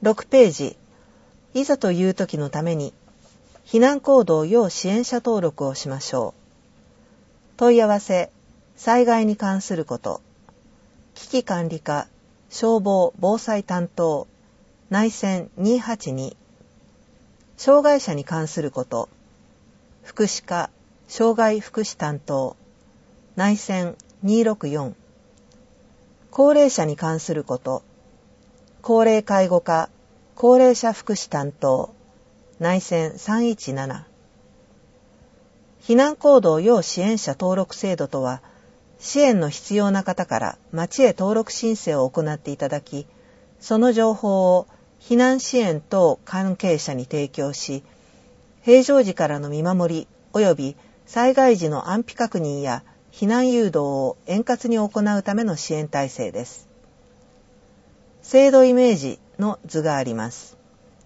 6ページ、いざという時のために、避難行動要支援者登録をしましょう。問い合わせ、災害に関すること、危機管理課、消防・防災担当、内線282、障害者に関すること、福祉課、障害福祉担当、内線264、高齢者に関すること、高齢介護課、高齢者福祉担当、内線317。避難行動要支援者登録制度とは、支援の必要な方から町へ登録申請を行っていただき、その情報を避難支援等関係者に提供し、平常時からの見守り及び災害時の安否確認や避難誘導を円滑に行うための支援体制です。制度イメージの図があります。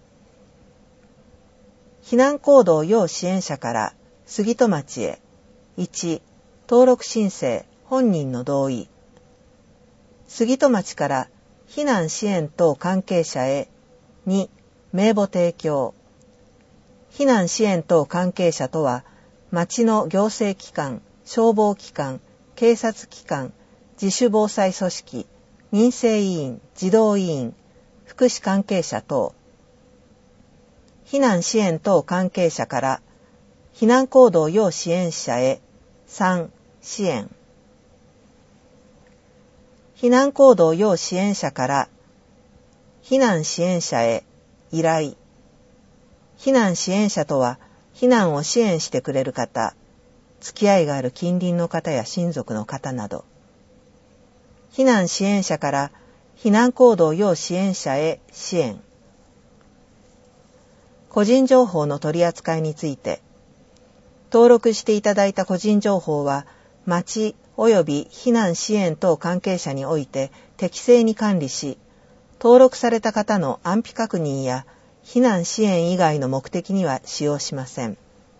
避難行動要支援者から杉戸町へ。1、登録申請、本人の同意。杉戸町から避難支援等関係者へ。2、名簿提供。避難支援等関係者とは、町の行政機関、消防機関、警察機関、自主防災組織、民生委員、児童委員、福祉関係者等。避難支援等関係者から避難行動要支援者へ。3、支援。避難行動要支援者から避難支援者へ。依頼。避難支援者とは、避難を支援してくれる方、付き合いがある近隣の方や親族の方など。避難支援者から避難行動要支援者へ支援。個人情報の取り扱いについて、登録していただいた個人情報は、町及び避難支援等関係者において適正に管理し、登録された方の安否確認や避難支援以外の目的には使用しません。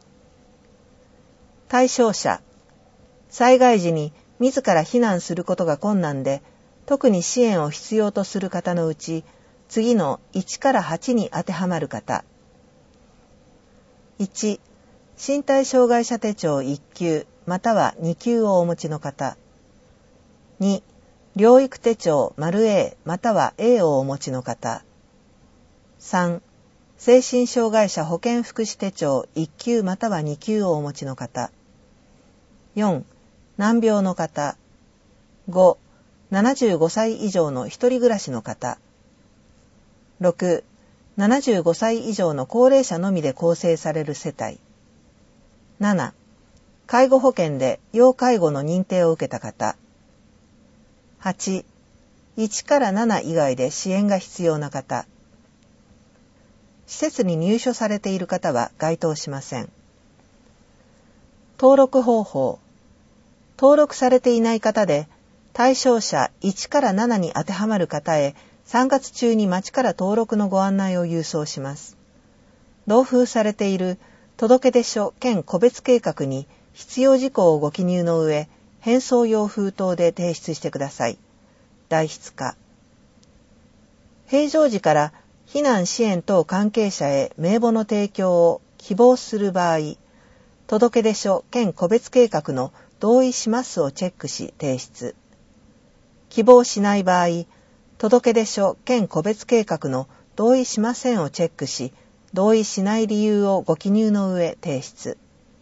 対象者、災害時に自ら避難することが困難で、特に支援を必要とする方のうち、次の1から8に当てはまる方。1、身体障害者手帳1級または2級をお持ちの方。2、療育手帳 ○A または A をお持ちの方。3、精神障害者保健福祉手帳1級または2級をお持ちの方。4、難病の方。5、75歳以上の一人暮らしの方。6、75歳以上の高齢者のみで構成される世帯。7、介護保険で要介護の認定を受けた方。8、1から7以外で支援が必要な方。施設に入所されている方は該当しません。登録方法。登録されていない方で、対象者1から7に当てはまる方へ3月中に町から登録のご案内を郵送します。同封されている届出書兼個別計画に必要事項をご記入の上、返送用封筒で提出してください。代筆課。平常時から避難支援等関係者へ名簿の提供を希望する場合、届出書兼個別計画の同意しますをチェックし提出。希望しない場合、届出書兼個別計画の同意しませんをチェックし、同意しない理由をご記入の上提出。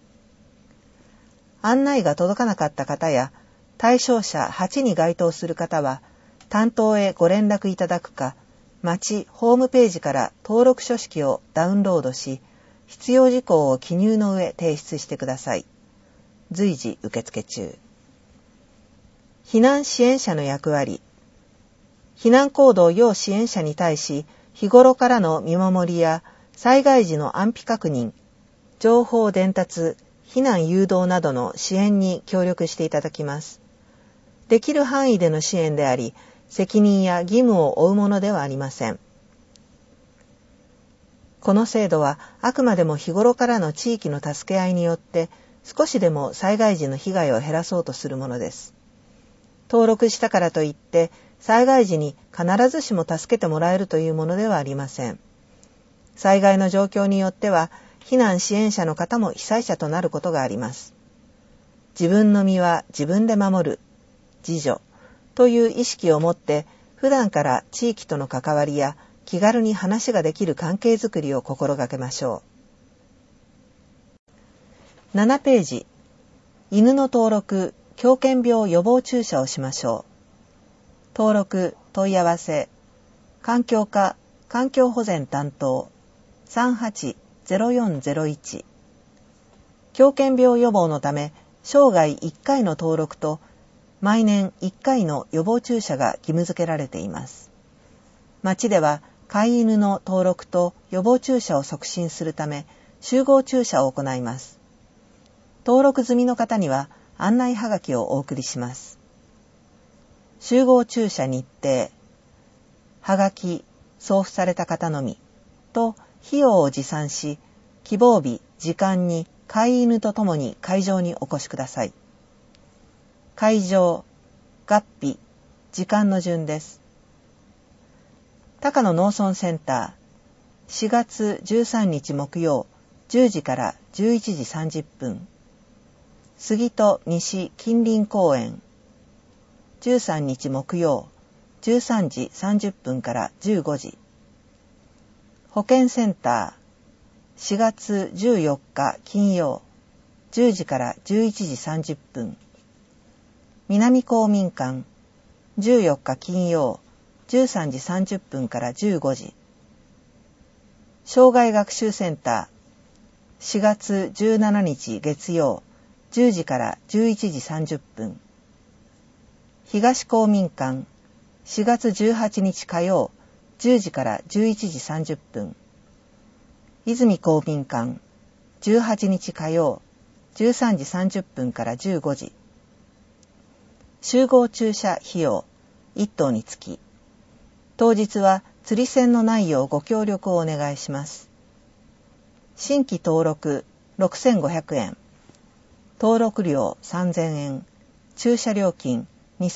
案内が届かなかった方や対象者8に該当する方は、担当へご連絡いただくか、町ホームページから登録書式をダウンロードし、必要事項を記入の上提出してください。随時受付中。避難支援者の役割。避難行動要支援者に対し、日頃からの見守りや災害時の安否確認、情報伝達、避難誘導などの支援に協力していただきます。できる範囲での支援であり、責任や義務を負うものではありません。この制度はあくまでも日頃からの地域の助け合いによって少しでも災害時の被害を減らそうとするものです。登録したからといって災害時に必ずしも助けてもらえるというものではありません。災害の状況によっては、避難支援者の方も被災者となることがあります。自分の身は自分で守る、自助という意識を持って、普段から地域との関わりや気軽に話ができる関係づくりを心がけましょう。7ページ、犬の登録、狂犬病予防注射をしましょう。登録、問い合わせ、環境課、環境保全担当、38-0401。狂犬病予防のため、生涯1回の登録と、毎年1回の予防注射が義務付けられています。町では、飼い犬の登録と予防注射を促進するため、集合注射を行います。登録済みの方には、案内はがきをお送りします。集合注射日程、はがき、送付された方のみと費用を持参し、希望日、時間に飼い犬とともに会場にお越しください。会場、月日、時間の順です。高野農村センター、4月13日木曜、10時から11時30分。杉戸西近隣公園、13日木曜、13時30分から15時。保健センター、4月14日金曜、10時から11時30分。南公民館、14日金曜、13時30分から15時。障害学習センター、4月17日月曜、10時から11時30分。東公民館、4月18日火曜、10時から11時30分。泉公民館、18日火曜、13時30分から15時。集合注射費用、1頭につき。当日は釣り銭のないようご協力をお願いします。新規登録6500円。登録料3000円。駐車料金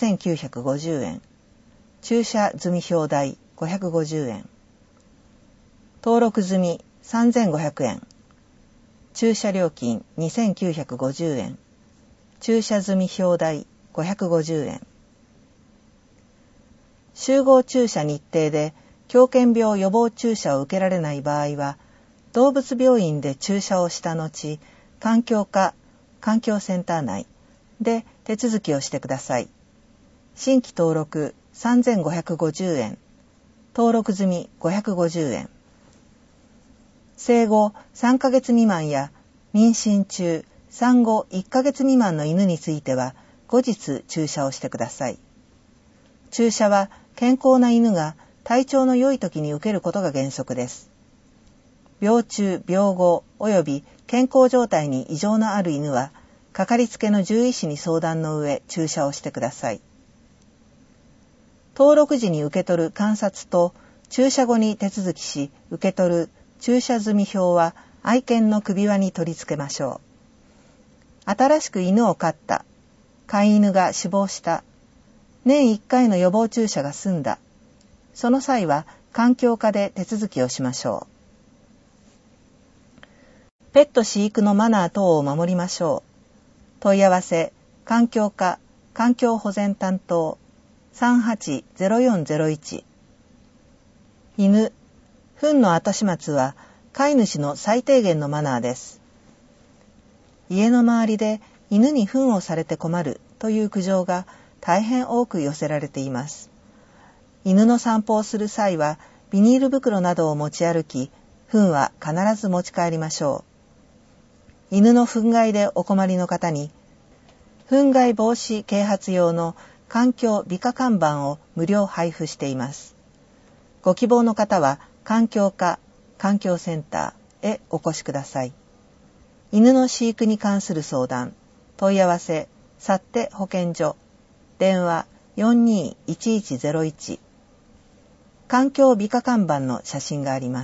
2950円。駐車済み表代550円。登録済み3500円。駐車料金2950円。駐車済み表代550円。集合注射日程で狂犬病予防注射を受けられない場合は、動物病院で注射をした後、環境課、環境センター内で手続きをしてください。新規登録3550円。登録済み550円。生後3ヶ月未満や妊娠中、産後1ヶ月未満の犬については後日注射をしてください。注射は健康な犬が体調の良い時に受けることが原則です。病中、病後及び健康状態に異常のある犬は、かかりつけの獣医師に相談の上注射をしてください。登録時に受け取る観察と注射後に手続きし受け取る注射済み表は愛犬の首輪に取り付けましょう。新しく犬を飼った、飼い犬が死亡した、年1回の予防注射が済んだ、その際は環境課で手続きをしましょう。ペット飼育のマナー等を守りましょう。問い合わせ、環境課、環境保全担当、38-0401。犬、糞の後始末は飼い主の最低限のマナーです。家の周りで犬に糞をされて困るという苦情が大変多く寄せられています。犬の散歩をする際はビニール袋などを持ち歩き、糞は必ず持ち帰りましょう。犬の糞害でお困りの方に、糞害防止啓発用の環境美化看板を無料配布しています。ご希望の方は環境課、環境センターへお越しください。犬の飼育に関する相談、問い合わせ、さって保健所、電話421101。環境美化看板の写真があります。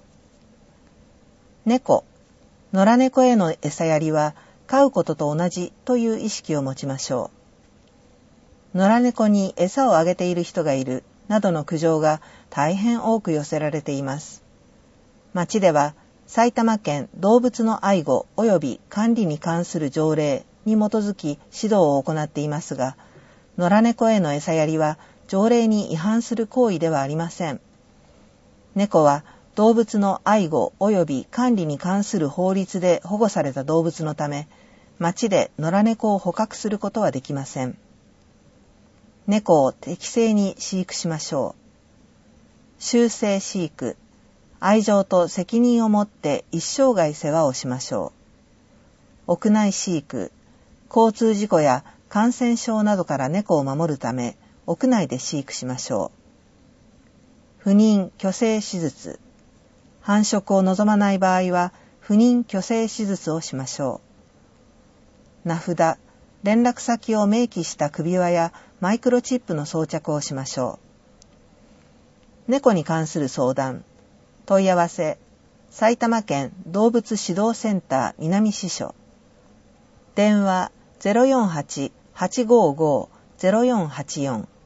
猫、野良猫への餌やりは飼うことと同じという意識を持ちましょう。 野良猫に餌をあげている人がいるなどの苦情が大変多く寄せられています。町では埼玉県動物の愛護及び管理に関する条例に基づき指導を行っていますが、野良猫への餌やりは条例に違反する行為ではありません。猫は動物の愛護及び管理に関する法律で保護された動物のため、町で野良猫を捕獲することはできません。猫を適正に飼育しましょう。習性飼育、愛情と責任を持って一生涯世話をしましょう。屋内飼育、交通事故や感染症などから猫を守るため、屋内で飼育しましょう。不妊・去勢手術、繁殖を望まない場合は、不妊・去勢手術をしましょう。名札、連絡先を明記した首輪やマイクロチップの装着をしましょう。猫に関する相談、問い合わせ、埼玉県動物指導センター南支所。電話 048-855-0484